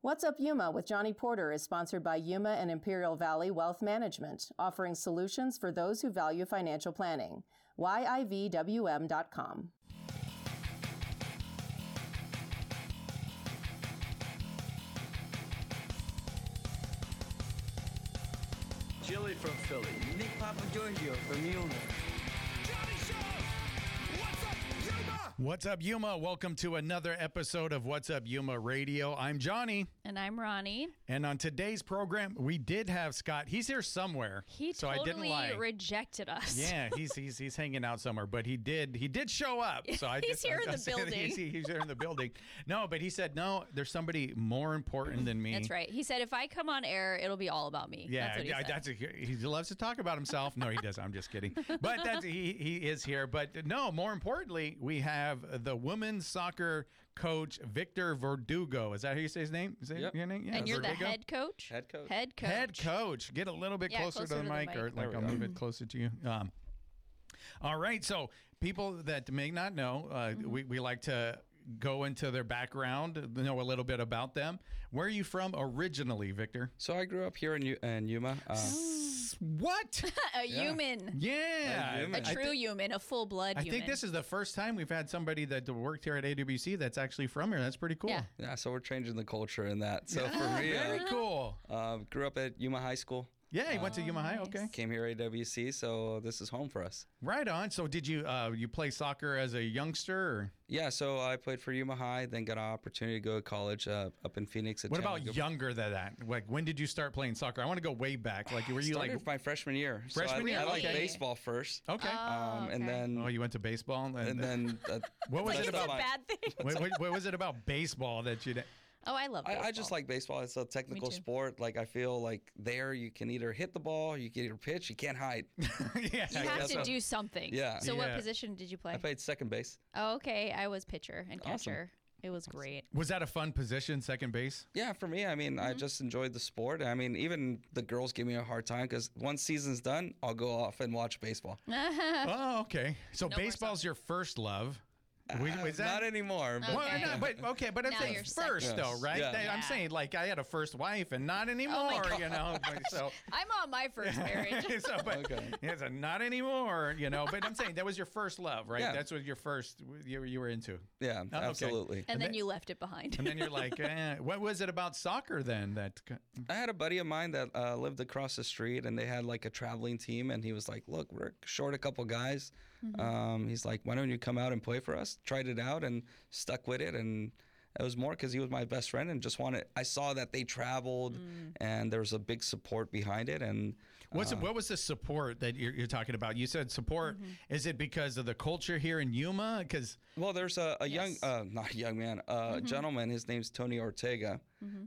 What's Up Yuma with Johnny Porter is sponsored by Yuma and Imperial Valley Wealth Management, offering solutions for those who value financial planning. YIVWM.com. Chili from Philly. Nick Papa Giorgio from Yuma. Johnny Show! What's up, Yuma? What's up, Yuma? Welcome to another episode of What's Up, Yuma Radio. I'm Johnny. And I'm Ronnie. And on today's program, we did have Scott. He's here somewhere. He so totally I didn't lie. rejected us. Yeah, he's hanging out somewhere, but he did show up. So He's here in the building. He's here in the building. No, but he said, no, there's somebody more important than me. That's right. He said, if I come on air, it'll be all about me. Yeah, that's what he said. he loves to talk about himself. No, he doesn't. I'm just kidding. But he is here. But no, more importantly, we have the women's soccer coach, Victor Verdugo. Is that how you say his name? Is that your name? Yeah, and you're Verdugo? the head coach? Head coach. Head coach. Get a little bit closer to the mic, or like I'll move it closer to you. All right. So people that may not know, we like to go into their background, know a little bit about them. Where are you from originally, Victor? So I grew up here in Yuma. What? A human. Yeah. human. A true human. A full-blood I human. think this is the first time we've had somebody that worked here at AWC that's actually from here. That's pretty cool. Yeah. Yeah, so we're changing the culture in that. So for me, Very cool. grew up at Yuma High School. Yeah, you went to Yuma High. Okay. Came here at AWC, so this is home for us. Right on. So did you you play soccer as a youngster? Or? Yeah, so I played for Yuma High, then got an opportunity to go to college up in Phoenix. What about younger than that? Like, when did you start playing soccer? I want to go way back. Like, were you Started my freshman year. Freshman year? I like Okay. baseball first. Okay. And then you went to baseball, and then what was like it it's about? a bad thing. What was it about baseball that you? Oh, I love baseball. I just like baseball. It's a technical Me too. sport. Like I feel like there you can either hit the ball, you can either pitch, you can't hide. Yeah. You have to do something. Yeah. So what Yeah. position did you play? I played second base. Oh, okay. I was pitcher and Awesome. catcher. It was great. Was that a fun position, second base? Yeah, for me, I mean, I just enjoyed the sport. I mean, even the girls give me a hard time because once season's done, I'll go off and watch baseball. Oh, okay. So No more baseball's your first love. Was that Not anymore. But Okay. But I'm Now saying you're first second. though, right? Yeah. I'm saying like I had a first wife and not anymore, God. you know. So I'm on my first marriage. Okay. so not anymore, you know. But I'm saying that was your first love, right? Yeah. That's what your first you were into. Yeah, okay. absolutely. And then you left it behind. And then you're like, what was it about soccer then that? I had a buddy of mine that lived across the street, and they had like a traveling team, and he was like, "Look, we're short a couple guys." He's like, "Why don't you come out and play for us?" Tried it out and stuck with it, and it was more because he was my best friend and just wanted. I saw that they traveled, and there was a big support behind it. And What was the support that you're talking about? You said support. Is it because of the culture here in Yuma? Because well, there's a Yes. young, not a young man, a gentleman. His name's Tony Ortega.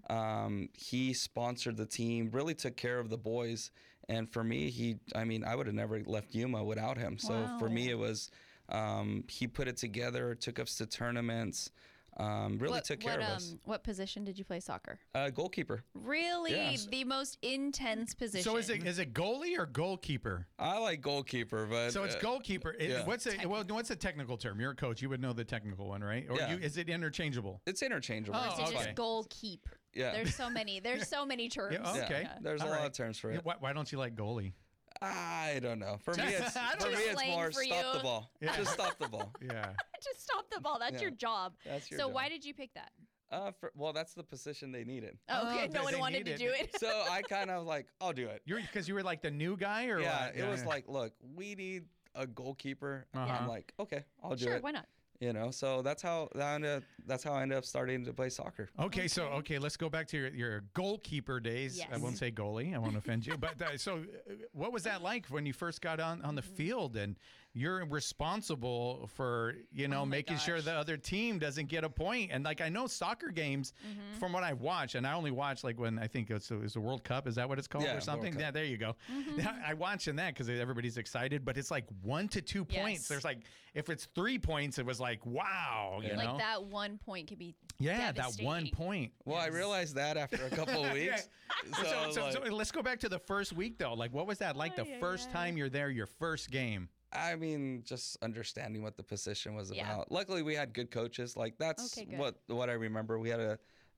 He sponsored the team, really took care of the boys, and for me, I would have never left Yuma without him. So for me, it was he put it together, took us to tournaments. Really took care of us. What position did you play soccer? Goalkeeper. Really? Yeah. The most intense position. so is it goalie or goalkeeper? I like goalkeeper, but So it's goalkeeper. yeah. What's the technical term? You're a coach. You would know the technical one, right? Or Yeah. is it interchangeable? It's interchangeable. Oh, It's okay. just goal keep. Yeah. There's so many terms. Yeah, okay. Yeah, there's a All lot right. of terms for it. Why don't you like goalie? I don't know. For me, it's I don't know. Slang more for stop you. the ball. Just stop the ball. Yeah. Just stop the ball. That's Yeah. your job. That's your so job. why did you pick that? Well, that's the position they needed. Oh, okay. No one they wanted to needed do it. it. So I kind of like, I'll do it. Because you were like the new guy, or Yeah, what? it was like, look, we need a goalkeeper. Uh-huh. I'm like, okay, I'll do Sure, it. why not? You know, so that's how I ended up starting to play soccer. Okay, so let's go back to your goalkeeper days. Yes. I won't say goalie. I won't offend you. But what was that like when you first got on the field and you're responsible for making sure gosh. the other team doesn't get a point? And like I know soccer games from what I've watched, and I only watch like when I think it's the World Cup. Is that what it's called Yeah, or something? World Cup. Yeah, there you go. I watch in that because everybody's excited. But it's like 1 to 2 points. Yes. There's like if it's 3 points, it was like wow. You know? Like that 1 point could be Yeah, that devastating. 1 point. Well, I realized that after a couple of weeks. So let's go back to the first week though. Like, what was that like the first time you're there, your first game? I mean, just understanding what the position was Yeah. about. Luckily, we had good coaches. Like that's Okay, good. what I remember. We had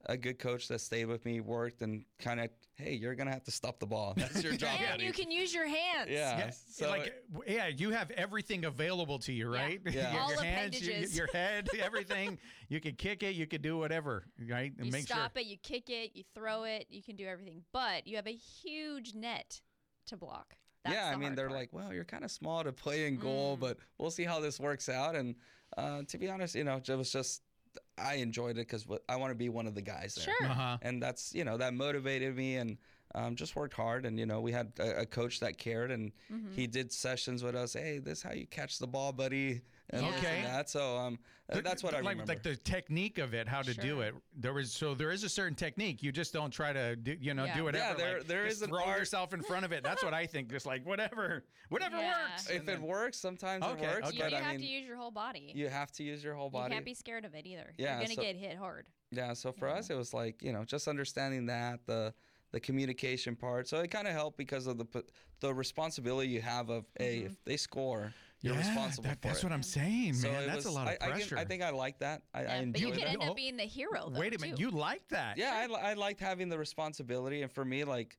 a good coach that stayed with me, worked, and kind of, hey, you're gonna have to stop the ball. That's your job, And buddy. you can use your hands. Yeah. So you have everything available to you, right? Yeah. All your hands, appendages. your head, everything. You can kick it. You can do whatever, right? And You make stop it, you kick it, you throw it, you can do everything. But you have a huge net to block. That's yeah, the I mean, hard they're part. like, well, you're kind of small to play in goal, but we'll see how this works out. And to be honest, it was just, I enjoyed it because I want to be one of the guys there. Sure. Uh-huh. And that's, that motivated me, and just worked hard. And, we had a coach that cared, and he did sessions with us. Hey, this is how you catch the ball, buddy. And Yeah. this and that. So that's what I remember. Like the technique of it, how to do Sure. it. There is a certain technique. You just don't try to do, do whatever. Yeah, there just is an throw art. yourself in front of it. That's what I think. Just like whatever Yeah. works. If it works, sometimes Okay, it works. okay. You, But you I have mean, to use your whole body. you have to use your whole You body. can't be scared of it either. Yeah, You're going to so- get hit hard. Yeah, so for us, it was like, just understanding that, the communication part. So it kind of helped because of the responsibility you have of, hey, if they score, you're responsible for That's it. what I'm saying, So man. it That's was, a lot of pressure. I think I like that. I Yeah, but you enjoyed could that. end up being the hero, though. Wait a minute, too. you like that? Yeah, I liked having the responsibility. And for me, like,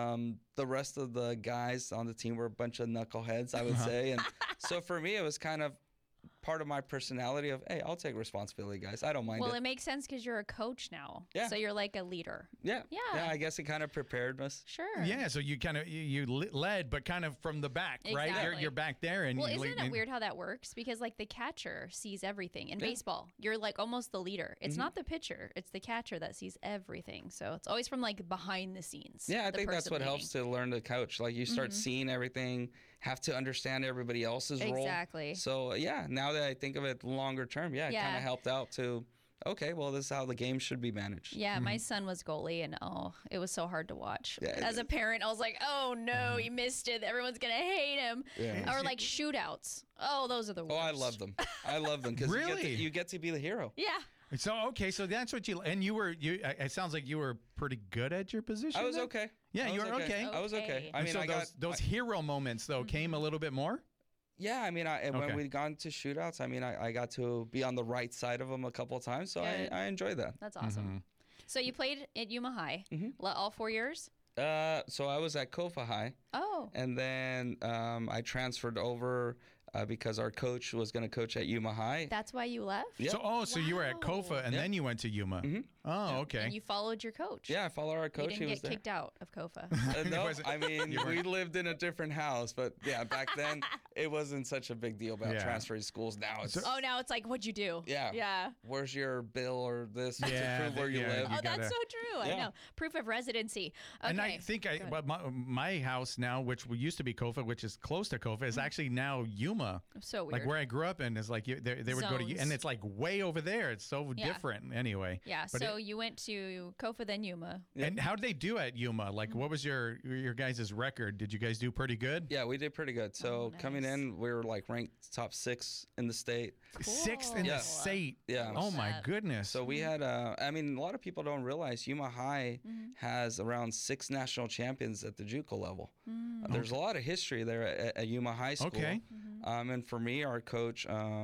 the rest of the guys on the team were a bunch of knuckleheads, I would say. And so for me, it was kind of part of my personality of, hey, I'll take responsibility, guys. I don't mind Well, it. it makes sense because you're a coach now. Yeah. So you're like a leader. Yeah. Yeah. I guess it kind of prepared us. Sure. Yeah, so you kind of you led, but kind of from the back, right? Exactly. You're back there, and Well, you isn't it weird how that works? Because like the catcher sees everything in Yeah. baseball. You're like almost the leader. It's not the pitcher. It's the catcher that sees everything. So it's always from like behind the scenes. Yeah, I the think that's person what leading. helps to learn to coach. Like you start seeing everything, have to understand everybody else's role. Exactly. So yeah, now that I think of it longer term, it kind Yeah. of helped out to, okay, well, this is how the game should be managed. Yeah, my son was goalie, and it was so hard to watch. Yeah, As a parent, I was like, oh no, he missed it. Everyone's gonna hate him. Yeah. Or like shootouts. Oh, those are the worst. Oh, I love them. I love them because Really? you get to be the hero. Yeah. So okay, so that's what you and you were. It sounds like you were pretty good at your position. I was then? okay. Yeah, I you was were okay. I was okay. Okay. I And mean, so I got those hero moments though came a little bit more. Yeah, I mean, Okay. when we'd gone to shootouts, I mean, I got to be on the right side of them a couple of times, so Good. I enjoyed that. That's awesome. So you played at Yuma High all 4 years? So I was at Kofa High, Oh. and then I transferred over because our coach was going to coach at Yuma High. That's why you left? Yeah. So you were at Kofa and Yeah. then you went to Yuma. Oh, okay. And you followed your coach. Yeah, I follow our You coach. didn't He get was there. kicked out of Kofa. No, wasn't- I mean, we lived in a different house, but yeah, back then it wasn't such a big deal about Yeah. transferring schools. Now it's, Oh, now it's like, what'd you do? Yeah. Yeah. where's your bill or this Yeah, to prove where you yeah, live? you Oh, that's gotta- so true. I Yeah. know. Proof of residency. Okay. And I think but my house now, which used to be Kofa, which is close to Kofa, is actually now Yuma. So weird. Like where I grew up in is like they would go to, Zones. and it's like way over there. It's so Yeah. different anyway. Yeah. But So you went to Kofa, then Yuma. And how did they do at Yuma? Like, what was your guys' record? Did you guys do pretty good? Yeah, we did pretty good. So coming nice. in, we were like ranked top 6 in the state. Sixth in Yeah. the state. Yeah. Oh my That. goodness. So we had, I mean, a lot of people don't realize Yuma High has around 6 national champions at the JUCO level. There's a lot of history there at Yuma High School. Okay. And for me, our coach,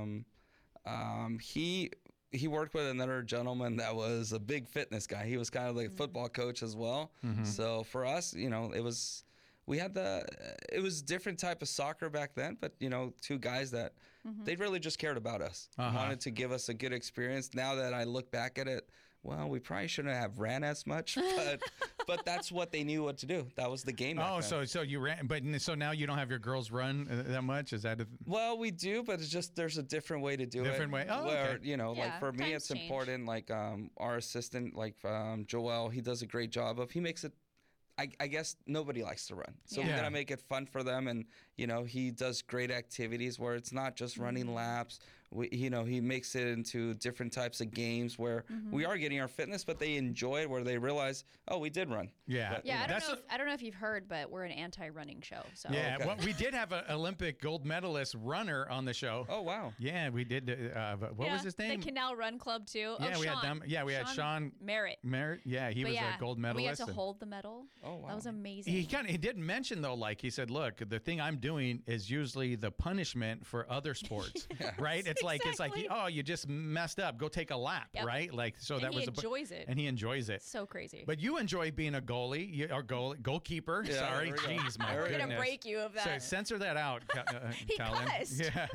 he worked with another gentleman that was a big fitness guy. He was kind of like a football coach as well. So for us, it was. It was different type of soccer back then, but two guys that they really just cared about us, wanted to give us a good experience. Now that I look back at it, well, we probably shouldn't have ran as much, but that's what they knew what to do. That was the game. back Oh, then. so you ran, but so now you don't have your girls run that much? Is that Well, we do, but it's just there's a different way to do it. Different way? Oh, where, okay. like Yeah, for me, times it's change. important. Like our assistant, like Joel, he does a great job of. He makes it. I guess nobody likes to run, so Yeah. we Yeah. gotta make it fun for them. And he does great activities where it's not just running laps. He makes it into different types of games where we are getting our fitness, but they enjoy it. Where they realize, oh, we did run. Yeah. But, Yeah, I That's don't know if you've heard, but we're an anti-running show. So Yeah, okay. well, we did have an Olympic gold medalist runner on the show. Oh wow. Yeah, we did. What was his name? The Canal Run Club too. Yeah, oh, we had Sean. them. Yeah, we had Sean Merritt. Merritt. Yeah, he But was yeah, a gold we got medalist. to and hold the medal. Oh wow. That was amazing. he did mention though, like he said, look, the thing I'm doing is usually the punishment for other sports, right? It's like Exactly. oh, you just messed up. Go take a lap, Yep. right? Like so And that he was enjoys it. and he enjoys it. So crazy. But you enjoy being a goalie, or goalkeeper. Yeah, Sorry, there we go. jeez, my There we I'm go. gonna goodness. break you of So that. censor that out, He Colin. cussed. Yeah,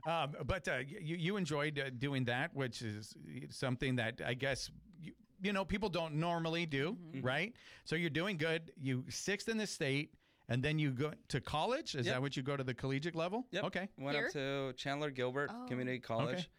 but you enjoyed doing that, which is something that I guess you know people don't normally do, Mm-hmm. right? So you're doing good. You 6th in the state, and then you go to college. Is Yep. that what you go to the collegiate level? Yep. Okay. Went Here? up to Chandler Gilbert Oh. Community College.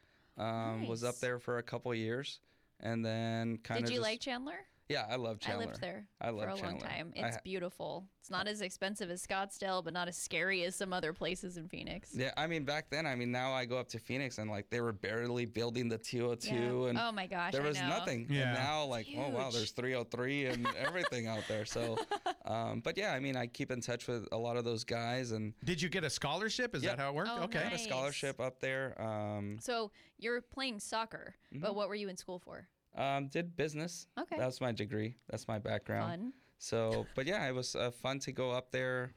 Was up Nice. there for a couple of years, and then kind of. Did you like Chandler? Yeah, I love Chandler. I lived there I love for a long Chandler. time. I It's ha- beautiful. It's not as expensive as Scottsdale, but not as scary as some other places in Phoenix. Yeah, I mean back then. I mean now I go up to Phoenix and like they were barely building the 202 and Oh my gosh, there I was know. nothing. Yeah. And now like oh wow, huge. there's 303 and everything out there. So, but yeah, I mean I keep in touch with a lot of those guys and Did you get a scholarship? Is Yep. that how it worked? Oh, Okay. got a Nice. scholarship up there. So you're playing soccer, Mm-hmm. but what were you in school for? Did business. Okay. That was my degree. That's my background. Fun. So, but yeah, it was fun to go up there.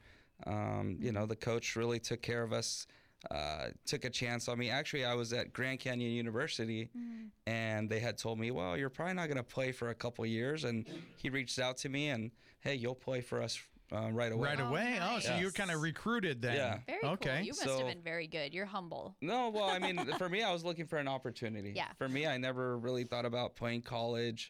You know, the coach really took care of us, took a chance on me. Actually, I was at Grand Canyon University, and they had told me, well, you're probably not going to play for a couple years. And he reached out to me and, hey, you'll play for us right away. Right away. Oh, so you were nice. kind of recruited then. Yeah. Very Okay. cool. You must So- have been very good. You're humble. No, well, I mean, for me, I was looking for an opportunity. Yeah. For me, I never really thought about playing college.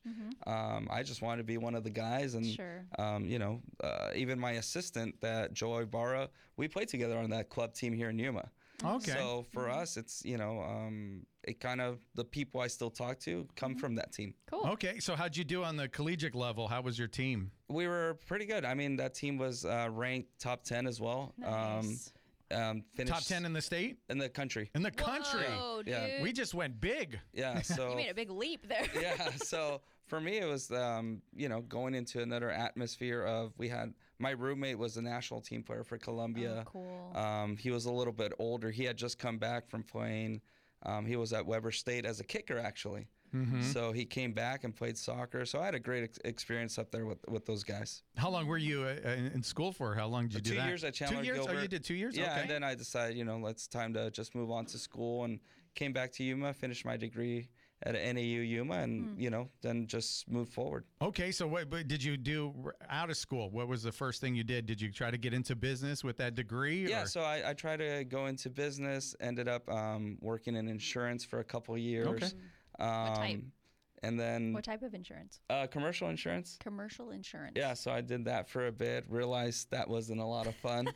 I just wanted to be one of the guys. And, Sure. you know, even my assistant, that Joe Ibarra, we played together on that club team here in Yuma. Okay. So for us, it's, you know, it kind of, the people I still talk to come from that team. Cool. Okay. So how'd you do on the collegiate level? How was your team? We were pretty good. I mean, that team was ranked top 10 as well. Nice. Finished Top 10 in the state? in the country. In the country. Whoa, dude. Yeah. We just went big. Yeah. So You made a big leap there. yeah. So for me, it was, you know, going into another atmosphere of we had my roommate was a national team player for Columbia. Oh, cool. He was a little bit older. He had just come back from playing. He was at Weber State as a kicker, actually. So he came back and played soccer. So I had a great experience up there with those guys. How long were you in school for? How long did you do 2 that? years at Chandler 2 years? Oh, you Gilbert. did 2 years? Yeah, Okay. and then I decided, you know, it's time to just move on to school and came back to Yuma, finished my degree at NAU Yuma, and you know, then just move forward. Okay, so what did you do out of school? What was the first thing you did? Did you try to get into business with that degree? Yeah, or- so I tried to go into business, ended up working in insurance for a couple of years. Okay. type? And then What type of insurance? commercial insurance. Commercial insurance. Yeah, so I did that for a bit, realized that wasn't a lot of fun.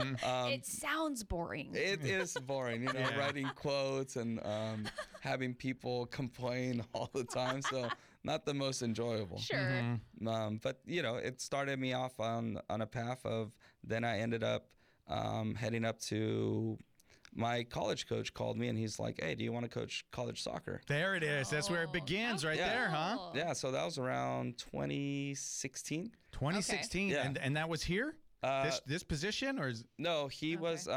It sounds boring. It is boring, you know, Yeah. writing quotes and having people complain all the time. So not the most enjoyable. Sure. But you know, it started me off on a path of. Then I ended up heading up to. My college coach called me and he's like, "Hey, do you want to coach college soccer?" There it is. That's where it Oh, begins right Yeah. there, huh? Cool. Yeah, so that was around 2016. 2016. Yeah. And that was here? This position or is No, he was.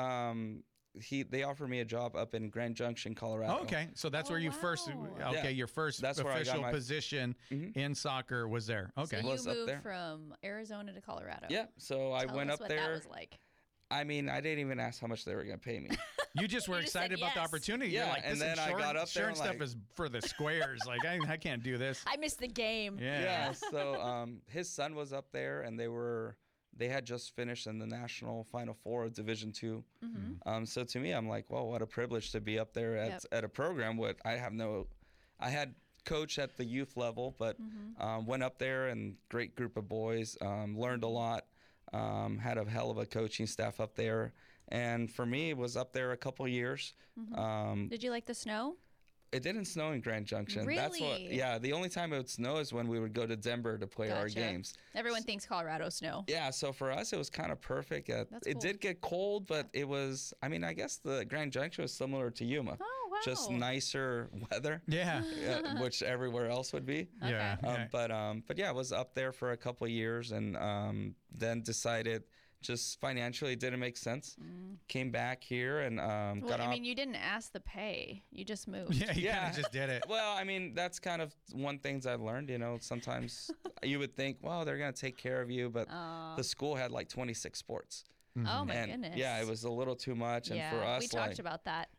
They offered me a job up in Grand Junction, Colorado. Oh, okay. So that's Oh, where you first wow. okay, Yeah. your first That's where I got official my- position in soccer was there. Okay. So Was you up moved there. from Arizona to Colorado. Yeah, so I Tell went us up what there. That was like. I mean, I didn't even ask how much they were going to pay me. You just were You just said excited about the yes. opportunity. Yeah, You're like, and this then I got up there insurance and stuff like- is for the squares. Like I can't do this. I missed the game. Yeah. Yeah, so his son was up there, and they had just finished in the national Final Four of Division II. So to me, I'm like, well, what a privilege to be up there at a program. I had coached at the youth level, but went up there and great group of boys, learned a lot, had a hell of a coaching staff up there. And for me, it was up there a couple years. Did you like the snow? It didn't snow in Grand Junction. That's what. Really? Yeah, the only time it would snow is when we would go to Denver to play our Gotcha. games. Everyone thinks Colorado snow. Yeah, so for us, it was kind of perfect. It cool. did get cold, but it was, I mean, I guess the Grand Junction was similar to Yuma. Oh, wow. Just nicer weather, Yeah. which everywhere else would be. Yeah. But yeah, I was up there for a couple of years and then decided just financially it didn't make sense. Came back here and Well, got I off. mean, you didn't ask the pay. You just moved. Yeah, you Yeah. kind of just did it. Well, I mean, that's kind of one things I've learned. You know, sometimes you would think, well, they're going to take care of you, but the school had like 26 sports. Oh my And goodness. yeah, it was a little too much. And Yeah, for us, we talked like, about that.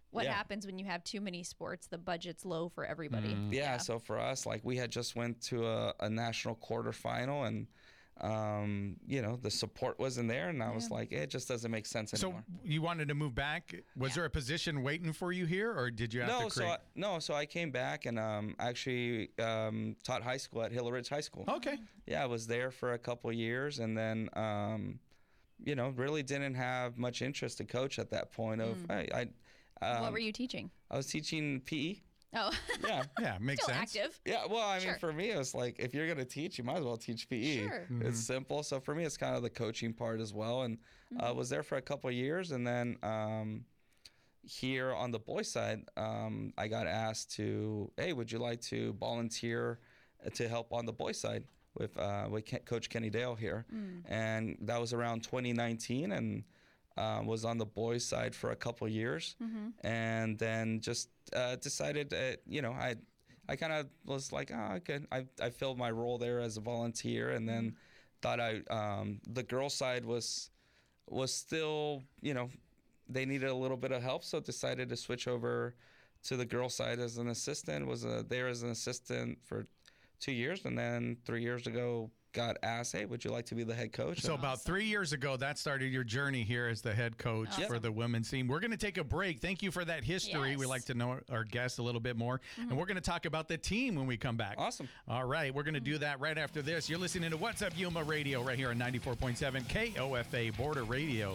what Yeah. happens when you have too many sports. The budget's low for everybody. Yeah, so for us, like we had just went to a national quarterfinal, and the support wasn't there, and I was like, it just doesn't make sense anymore. So you wanted to move back? Was there a position waiting for you here, or did you have to create? So I came back and actually taught high school at Hill Ridge High School. Okay. Yeah, I was there for a couple of years, and then really didn't have much interest to coach at that point. What were you teaching? I was teaching PE. Oh, Yeah. Yeah, makes still sense. active. Yeah, well, I mean, Sure. for me, it was like, if you're going to teach, you might as well teach PE. Sure. It's simple. So for me, it's kind of the coaching part as well. And I was there for a couple of years. And then here on the boys' side, I got asked to, hey, would you like to volunteer to help on the boys' side with Coach Kenny Dale here? And that was around 2019. And was on the boys' side for a couple of years, and then just decided that I kind of was like, okay, I filled my role there as a volunteer, and then thought the girls' side was still they needed a little bit of help, so decided to switch over to the girls' side as an assistant. Was there as an assistant for 2 years, and then 3 years ago got asked, hey, would you like to be the head coach? So about 3 years ago, that started your journey here as the head coach for the women's team. We're going to take a break. Thank you for that history. We like to know our guests a little bit more. And we're going to talk about the team when we come back. Awesome. All right. We're going to do that right after this. You're listening to What's Up Yuma Radio right here on 94.7 KOFA Border Radio.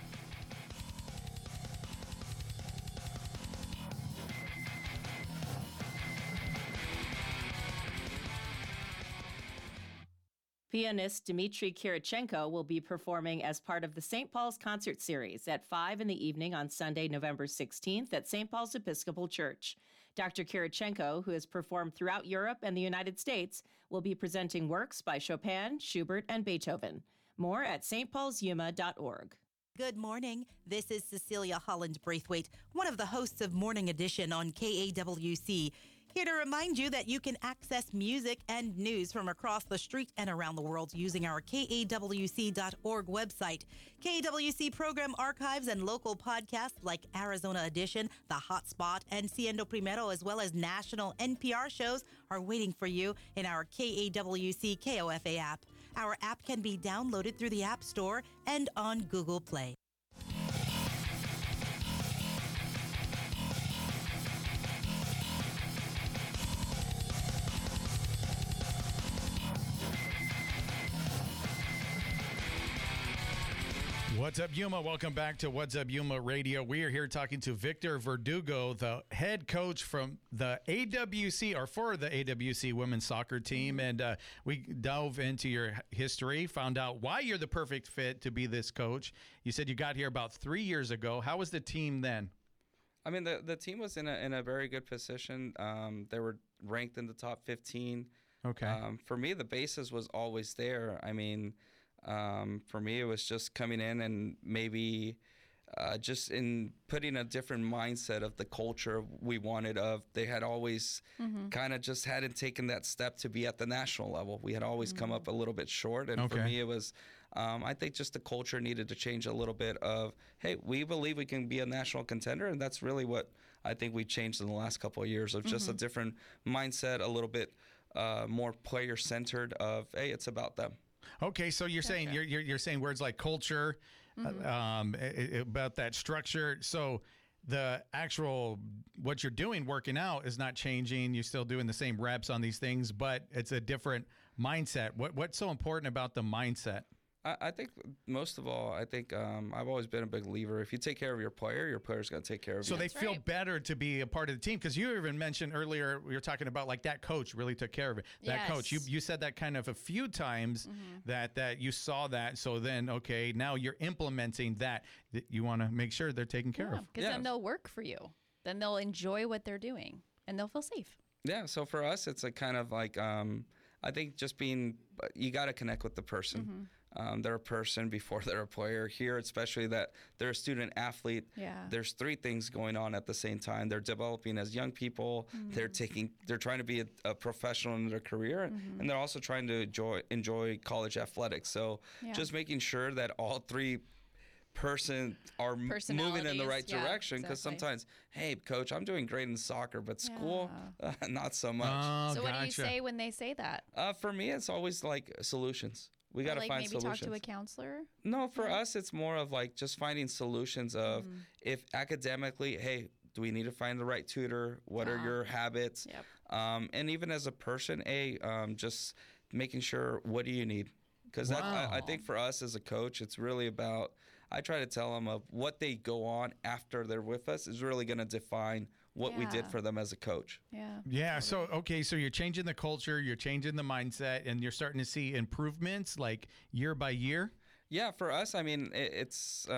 Pianist Dmitry Kirichenko will be performing as part of the St. Paul's Concert Series at 5 in the evening on Sunday, November 16th at St. Paul's Episcopal Church. Dr. Kirichenko, who has performed throughout Europe and the United States, will be presenting works by Chopin, Schubert, and Beethoven. More at stpaulsyuma.org. Good morning. This is Cecilia Holland Braithwaite, one of the hosts of Morning Edition on KAWC. Here to remind you that you can access music and news from across the street and around the world using our KAWC.org website. KAWC program archives and local podcasts like Arizona Edition, The Hot Spot, and Siendo Primero, as well as national NPR shows are waiting for you in our KAWC KOFA app. Our app can be downloaded through the App Store and on Google Play. What's up, Yuma? Welcome back to What's Up Yuma Radio. We are here talking to Victor Verdugo, the head coach from the AWC, or for the AWC women's soccer team. And we dove into your history, found out why you're the perfect fit to be this coach. You said you got here about 3 years ago. How was the team then? I mean, the team was in a very good position. They were ranked in the top 15. Okay. For me, the basis was always there. I mean, for me, it was just coming in and maybe just in putting a different mindset of the culture we wanted of. They had always kind of just hadn't taken that step to be at the national level. We had always come up a little bit short. And for me, it was, I think just the culture needed to change a little bit of, hey, we believe we can be a national contender. And that's really what I think we changed in the last couple of years of just a different mindset, a little bit more player-centered of, hey, it's about them. Okay, so you're saying you're saying words like culture, about that structure. So the actual what you're doing, working out, is not changing. You're still doing the same reps on these things, but it's a different mindset. What's so important about the mindset? I think most of all, I've always been a big believer. If you take care of your player's going to take care of you. So they feel better to be a part of the team, because you even mentioned earlier, we were talking about like that coach really took care of it. That coach, you said that kind of a few times that you saw that. So then, okay, now you're implementing that you want to make sure they're taken care of. Because then they'll work for you. Then they'll enjoy what they're doing and they'll feel safe. Yeah. So for us, it's a kind of like, I think just you got to connect with the person. They're a person before they're a player. Here, especially that they're a student athlete. Yeah. There's three things going on at the same time. They're developing as young people. They're trying to be a professional in their career, and they're also trying to enjoy college athletics. So just making sure that all three person are moving in the Personalities, right yeah, direction. Because exactly. sometimes, hey, coach, I'm doing great in soccer, but school, not so much. Oh, So what do you gotcha. say when they say that? For me, it's always like solutions. We got to Like find maybe solutions. talk to a counselor? No, for us, it's more of like just finding solutions of if academically, hey, do we need to find the right tutor? What are your habits? Yep. And even as a person, just making sure, what do you need? Because I think for us as a coach, it's really about, I try to tell them of what they go on after they're with us is really going to define what we did Yeah. for them as a coach. Yeah. Yeah. So, okay. So you're changing the culture, you're changing the mindset, and you're starting to see improvements like year by year. Yeah, for us, I mean, it's.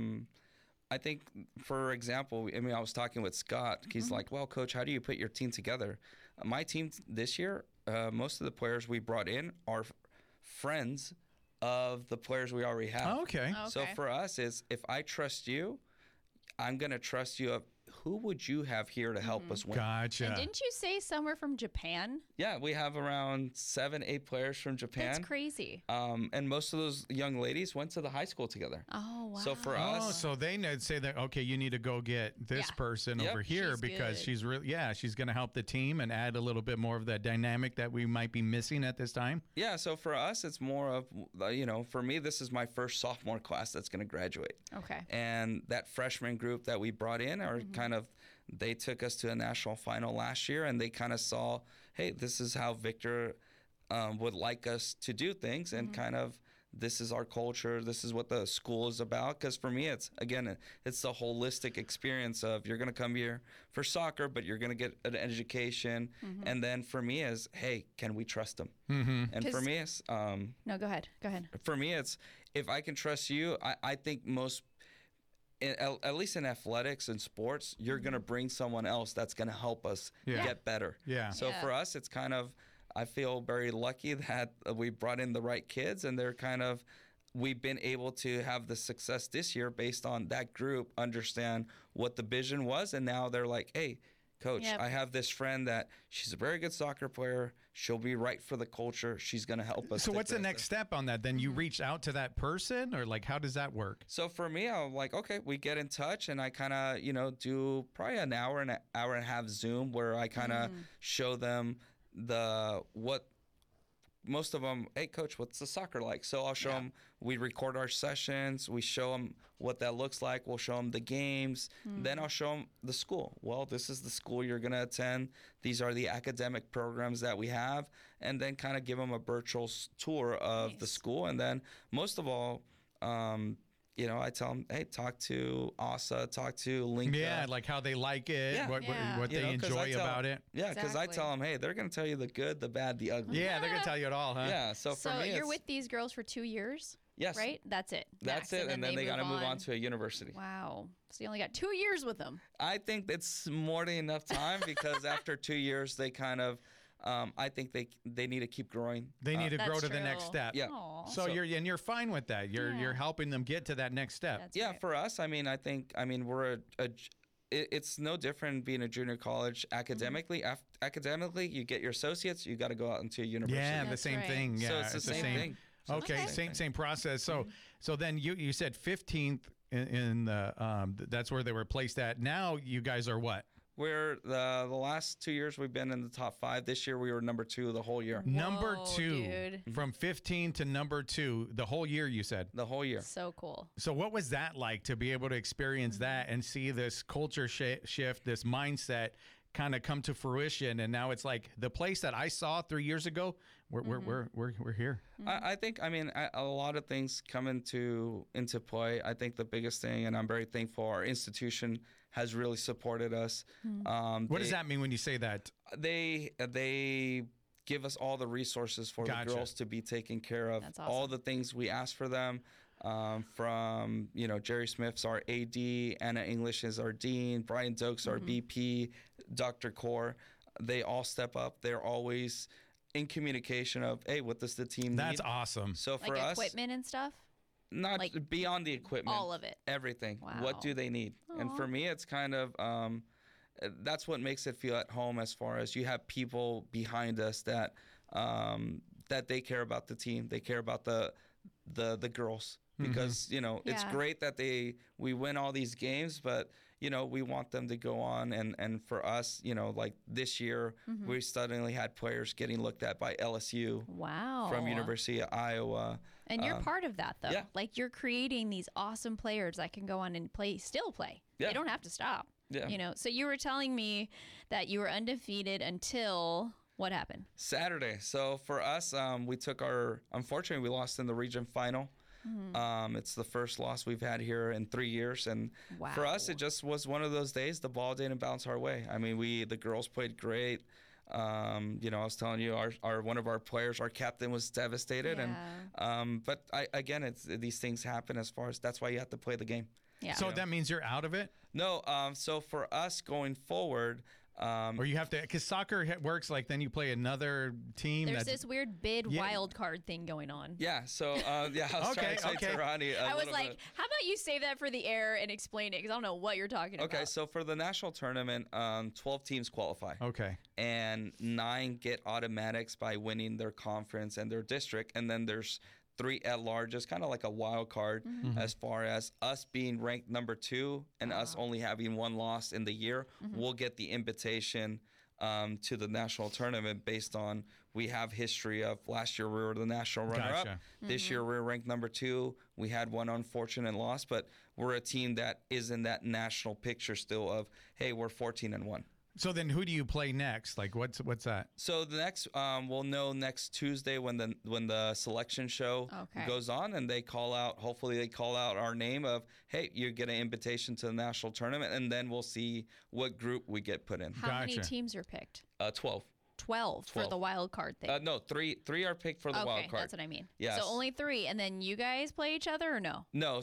I think, for example, I was talking with Scott. He's like, "Well, coach, how do you put your team together?" My team this year, most of the players we brought in are friends of the players we already have. Oh, okay. So Okay. for us, is if I trust you, I'm gonna trust you. Of who would you have here to help us win? Gotcha. And didn't you say somewhere from Japan? Yeah, we have around 7-8 players from Japan. That's crazy. And most of those young ladies went to the high school together. Oh, wow. So for Oh, us, so they say that, okay, you need to go get this Yeah. person Yep. over here She's because good. she's really, she's going to help the team and add a little bit more of that dynamic that we might be missing at this time. yeah, so for us, it's more of, for me, this is my first sophomore class that's going to graduate. Okay. And that freshman group that we brought in are kind of, they took us to a national final last year and they kind of saw, hey, this is how Victor would like us to do things and kind of, this is our culture. This is what the school is about. Because for me, it's the holistic experience of you're going to come here for soccer, but you're going to get an education. And then for me is, hey, can we trust them? And for 'Cause- me, it's No, go ahead. Go ahead. for me, it's if I can trust you, I think most, at least in athletics and sports, you're going to bring someone else that's going to help us Yeah. get better. Yeah. So Yeah. for us, it's kind of, I feel very lucky that we brought in the right kids and they're kind of, we've been able to have the success this year based on that group understand what the vision was. And now they're like, hey, coach, Yep. I have this friend that she's a very good soccer player. She'll be right for the culture. She's going to help us. So take what's the this. next step on that? Then you reach out to that person or like, how does that work? So for me, I'm like, okay, we get in touch and I kind of, do probably an hour and a half Zoom where I kind of show them most of them, hey, coach, what's the soccer like? So I'll show them, we record our sessions. We show them what that looks like. We'll show them the games. Then I'll show them the school. Well, this is the school you're going to attend. These are the academic programs that we have. And then kind of give them a virtual tour of the Nice. school. And then most of all, I tell them, hey, talk to Asa, talk to Linka. Yeah, like how they like it, Yeah. what Yeah. they 'cause I enjoy tell- about it. Yeah, because I tell them, hey, they're going to tell you the good, the bad, the ugly. Yeah, they're gonna tell you it all, huh? Yeah, so for So me, you're it's, with these girls for 2 years, yes, right? That's it. that's Max, it. And then they got to move on to a university. Wow. So you only got 2 years with them. I think it's more than enough time because after 2 years, they kind of, I think they need to keep growing. They need to That's grow to the next true. step. Yeah. Aw. So you're fine with that. You're helping them get to that next step. That's Yeah, great. for us, I mean, we're it's no different being a junior college academically. Academically, you get your associates, you got to go out into a university. Yeah, the That's same right. thing. Yeah, So it's the same thing. Okay, Okay. same process. So then you said 15th in the that's where they were placed at. Now you guys are what? We're the last 2 years we've been in the top 5. This year we were number 2 the whole year. Number Whoa, 2 dude. from 15 to number 2 the whole year you said. The whole year. So cool. So what was that like to be able to experience that and see this culture shift, this mindset kind of come to fruition, and now it's like the place that I saw 3 years ago. We're here. I think a lot of things come into play. I think the biggest thing, and I'm very thankful, our institution has really supported us. What does that mean when you say that? They give us all the resources for Gotcha. the girls to be taken care of. That's All awesome. the things we ask for them. From Jerry Smith's our AD, Anna English is our dean, Brian Dokes our BP, Dr. Core. They all step up. They're always in communication of, hey, what does the team That's need? awesome. So for Like us, equipment and stuff. not like, beyond the equipment, all of it. everything. Wow. What do they need? And for me, it's kind of that's what makes it feel at home. As far as you have people behind us that that they care about the team, they care about the girls. because it's Yeah. great that we win all these games, but we want them to go on, and for us, like this year, we suddenly had players getting looked at by LSU Wow. from University of Iowa. And you're part of that, though. yeah. Like, you're creating these awesome players that can go on and still play. Yeah. They don't have to stop. Yeah. So you were telling me that you were undefeated until what happened? Saturday. So for us, unfortunately, we lost in the region final. It's the first loss we've had here in 3 years, and for us, it just was one of those days. The ball didn't bounce our way. I mean, the girls played great. I was telling you, our one of our players, our captain, was devastated, but these things happen. That's why you have to play the game. Yeah. So that means you're out of it? No. So for us going forward. Or you have to, because soccer works like then you play another team. There's this weird bid wild card thing going on. Yeah. So I was trying to say to Ronnie. I was like, how about you save that for the air and explain it? Because I don't know what you're talking about. Okay. So for the national tournament, 12 teams qualify. Okay. And 9 get automatics by winning their conference and their district, and then there's 3 at large, is kind of like a wild card as far as us being ranked number 2 and us only having 1 loss in the year. We'll get the invitation to the national tournament based on we have history of last year we were the national runner-up. Gotcha. This year we're ranked number 2. We had 1 unfortunate loss, but we're a team that is in that national picture still of, hey, we're 14-1. So then who do you play next? Like what's that? So the next we'll know next Tuesday when the selection show goes on, and hopefully they call out our name of, hey, you get an invitation to the national tournament, and then we'll see what group we get put in. How many teams are picked? 12. 12 for the wild card thing. No, three are picked for the wild card. That's what I mean. Yes. So only 3, and then you guys play each other or no? No,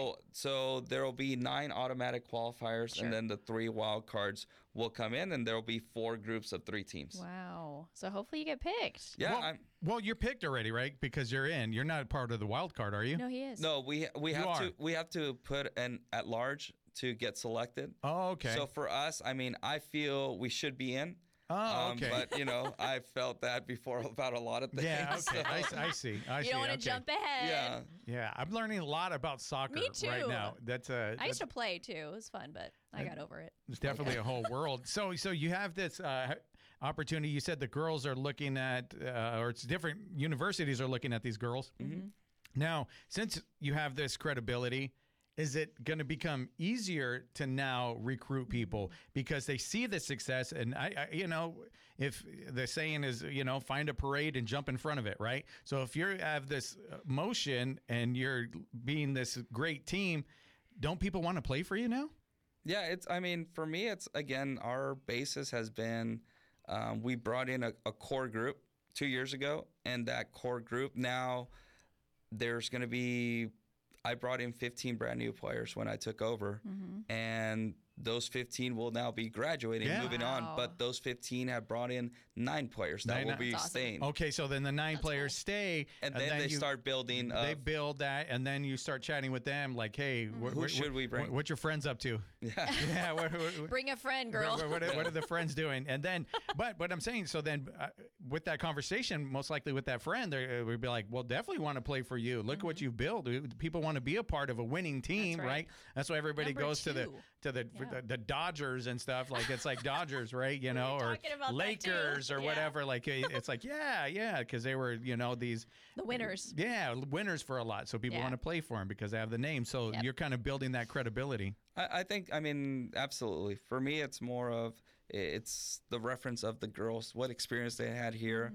so there will be 9 automatic qualifiers, and then the 3 wild cards will come in, and there will be 4 groups of 3 teams. Wow. So hopefully you get picked. Yeah. Well, you're picked already, right? Because you're in. You're not part of the wild card, are you? No, he is. No, we have to put an at large to get selected. Oh, okay. So for us, I mean, I feel we should be in. Oh, okay. But, I felt that before about a lot of things. Yeah, okay. So. I see. You don't want to jump ahead. Yeah. I'm learning a lot about soccer Me too. right now. I used to play, too. It was fun, but I got over it. It's definitely a whole world. So you have this opportunity. You said the girls are looking at, or it's different universities are looking at these girls. Mm-hmm. Now, since you have this credibility, is it going to become easier to now recruit people because they see the success? And I if the saying is, find a parade and jump in front of it, right? So if you have this motion and you're being this great team, don't people want to play for you now? Yeah, for me, it's, again, our basis has been, we brought in a core group 2 years ago, and that core group now, there's going to be, I brought in 15 brand new players when I took over, and those 15 will now be graduating, moving on. But those 15 have brought in 9 players that will be staying. Okay, so then the 9 players stay, and then they start building. They build that, and then you start chatting with them, like, hey, who should we bring? What your friends up to? Yeah. Bring a friend, girl. What are the friends doing? And then, but what I'm saying, so then with that conversation, most likely with that friend, we'd be like, well, definitely want to play for you. Look what you've built. People want to be a part of a winning team, right? That's why everybody goes to the Dodgers and stuff. Like, it's like Dodgers, right? Or Lakers or whatever. Like, it's like, yeah, because they were, the winners. Yeah, winners for a lot. So people want to play for them because they have the name. So you're kind of building that credibility. I think, absolutely. For me, it's more of, it's the reference of the girls, what experience they had here.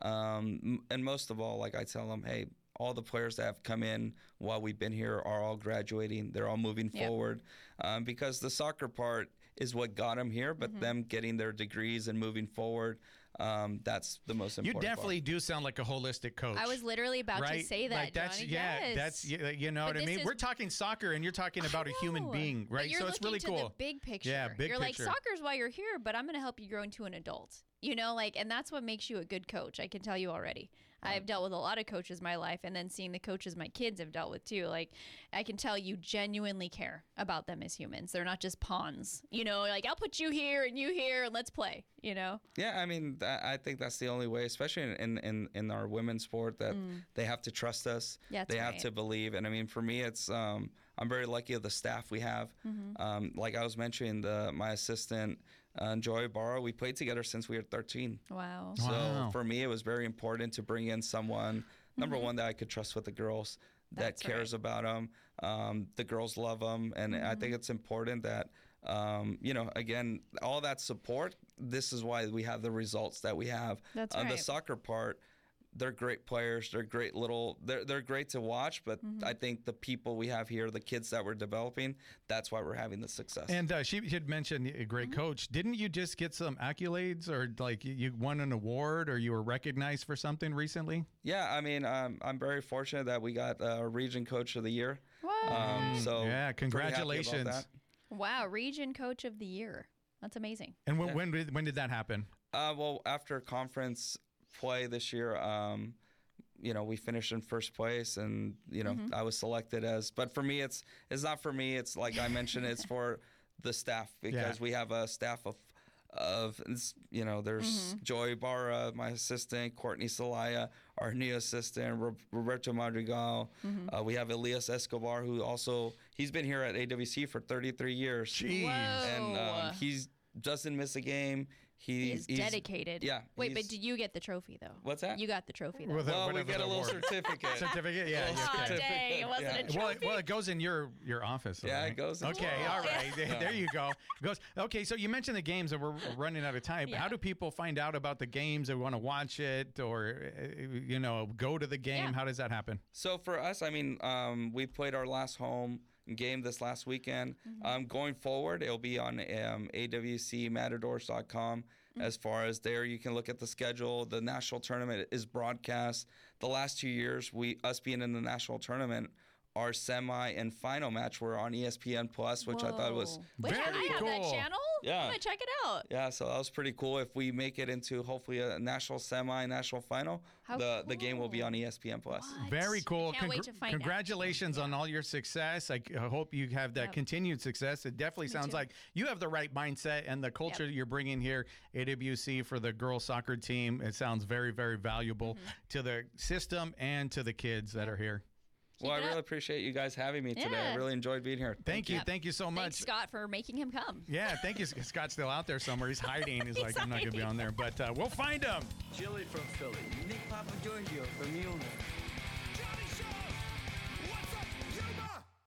And most of all, like I tell them, hey, all the players that have come in while we've been here are all graduating. They're all moving forward because the soccer part is what got them here, but them getting their degrees and moving forward, that's the most important You definitely part. do sound like a holistic coach. I was literally about to say that, like that's, Johnny. That's, you know what I mean? We're talking soccer, and you're talking about a human being, right? But you're so it's really looking cool. to the big picture. Yeah, big you're picture. like, soccer's why you're here, but I'm going to help you grow into an adult. And that's what makes you a good coach. I can tell you already. I've dealt with a lot of coaches in my life, and then seeing the coaches my kids have dealt with too. Like, I can tell you genuinely care about them as humans. They're not just pawns. Like, I'll put you here and you here and let's play, Yeah, I mean, I think that's the only way, especially in our women's sport, that they have to trust us. That's they have right. to believe. And I mean, for me, it's I'm very lucky of the staff we have. Like I was mentioning, my assistant, Joy Barra, we played together since we were 13. Wow. So Wow. for me, it was very important to bring in someone, number one, that I could trust with the girls, that That's cares about them. The girls love them. And I think it's important that, again, all that support, this is why we have the results that we have. That's On the right. soccer part, they're great players. They're great they're great to watch, but I think the people we have here, the kids that we're developing, that's why we're having the success. And she had mentioned a great coach. Didn't you just get some accolades, or like you won an award, or you were recognized for something recently? Yeah, I mean, I'm very fortunate that we got Region Coach of the Year. What? So Yeah, pretty happy about congratulations. that. Wow. Region Coach of the Year. That's amazing. And when did that happen? Well, after conference play this year, we finished in first place, and I was selected as. But for me, it's not for me. It's like I mentioned, it's for the staff, because we have a staff of there's Joy Barra, my assistant, Courtney Salaya, our new assistant, Roberto Madrigal. We have Elias Escobar, who he's been here at AWC for 33 years. Jeez. Whoa. And he doesn't miss a game. He's dedicated. Yeah. Wait, but did you get the trophy though? What's that? You got the trophy though. With Well, we whatever get a the little award. certificate. Certificate? Yeah. Aw, Okay. dang, it wasn't a trophy. Well, it goes in your office. Yeah, right? it goes in Okay, my all office. right. There you go. It goes. Okay, so you mentioned the games, and we're running out of time. Yeah. How do people find out about the games? They want to watch it, or go to the game. Yeah. How does that happen? So for us, I mean, we played our last home game this last weekend. Going forward, it'll be on awcmatadors.com. As far as there, you can look at the schedule. The national tournament is broadcast. The last 2 years, us being in the national tournament, our semi and final match were on ESPN Plus, which I thought was Whoa. Wait, I very have that cool. channel? Yeah. I'm gonna check it out. Yeah, so that was pretty cool. If we make it into hopefully a national semi, national final, How the game will be cool. on ESPN Plus. What? Very cool. Can't wait to find out. Congratulations on all your success. I hope you have that Yep. continued success. It definitely sounds too. like you have the right mindset, and the culture you're bringing here, AWC, for the girls soccer team. It sounds very, very valuable to the system and to the kids that are here. Well, I it really up. appreciate you guys having me today. I Yeah. really enjoyed being here. Thank you. Yep. Thank you so much. Thanks, Scott, for making him come. Yeah, thank you. Scott's still out there somewhere. He's hiding. He's like, I'm not going to be on there, but we'll find him. Chili from Philly. Nick Papagiorgio from Mulner.